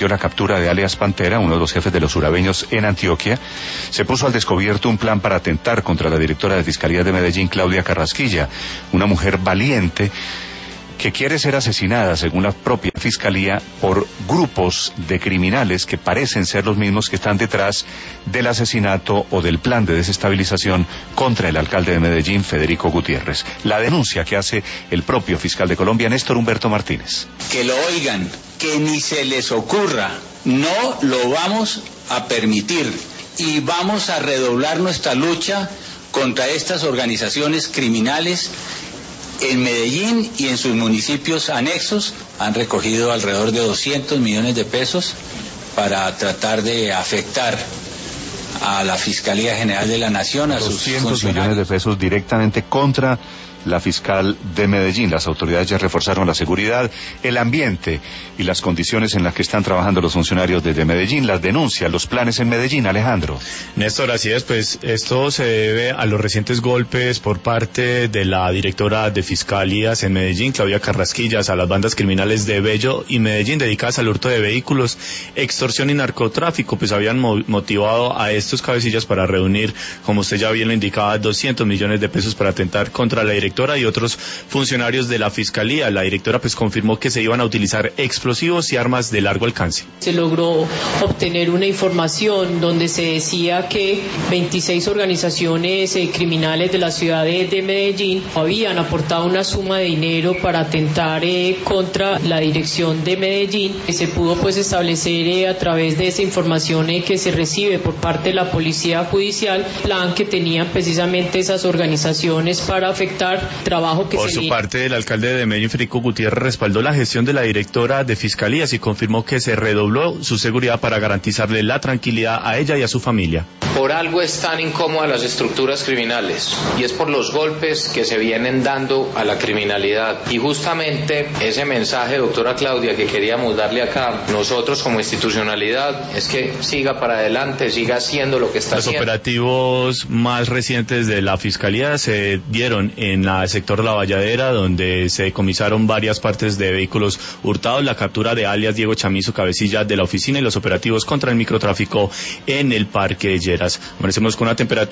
permitió la captura de alias Pantera, uno de los jefes de los urabeños en Antioquia, se puso al descubierto un plan para atentar contra la directora de Fiscalía de Medellín, Claudia Carrasquilla, una mujer valiente que quiere ser asesinada, según la propia Fiscalía, por grupos de criminales que parecen ser los mismos que están detrás del asesinato o del plan de desestabilización contra el alcalde de Medellín, Federico Gutiérrez. La denuncia que hace el propio fiscal de Colombia, Néstor Humberto Martínez. Que lo oigan, que ni se les ocurra, no lo vamos a permitir y vamos a redoblar nuestra lucha contra estas organizaciones criminales. En Medellín y en sus municipios anexos han recogido alrededor de 200 millones de pesos para tratar de afectar a la Fiscalía General de la Nación, a sus funcionarios. 200 millones de pesos directamente contra la fiscal de Medellín. Las autoridades ya reforzaron la seguridad, el ambiente y las condiciones en las que están trabajando los funcionarios desde Medellín. Las denuncias, los planes en Medellín, Alejandro. Néstor, así es, pues esto se debe a los recientes golpes por parte de la directora de Fiscalías en Medellín, Claudia Carrasquillas, a las bandas criminales de Bello y Medellín dedicadas al hurto de vehículos, extorsión y narcotráfico. Pues habían motivado a estos cabecillas para reunir, como usted ya bien lo indicaba, 200 millones de pesos para atentar contra la directora y otros funcionarios de la Fiscalía. La directora pues confirmó que se iban a utilizar explosivos y armas de largo alcance. Se logró obtener una información donde se decía que 26 organizaciones criminales de la ciudad de Medellín habían aportado una suma de dinero para atentar contra la dirección de Medellín. Se pudo pues establecer a través de esa información que se recibe por parte de la Policía Judicial, plan que tenían precisamente esas organizaciones para afectar trabajo que por su parte, el alcalde de Medellín, Federico Gutiérrez, respaldó la gestión de la directora de Fiscalías y confirmó que se redobló su seguridad para garantizarle la tranquilidad a ella y a su familia. Por algo están incómodas las estructuras criminales y es por los golpes que se vienen dando a la criminalidad. Y justamente ese mensaje, doctora Claudia, que queríamos darle acá, nosotros como institucionalidad, es que siga para adelante, siga haciendo lo que está haciendo. Los operativos más recientes de la Fiscalía se dieron en el sector de La Valladera, donde se decomisaron varias partes de vehículos hurtados, la captura de alias Diego Chamizo, cabecilla de la oficina, y los operativos contra el microtráfico en el Parque Lleras. Amanecemos con una temperatura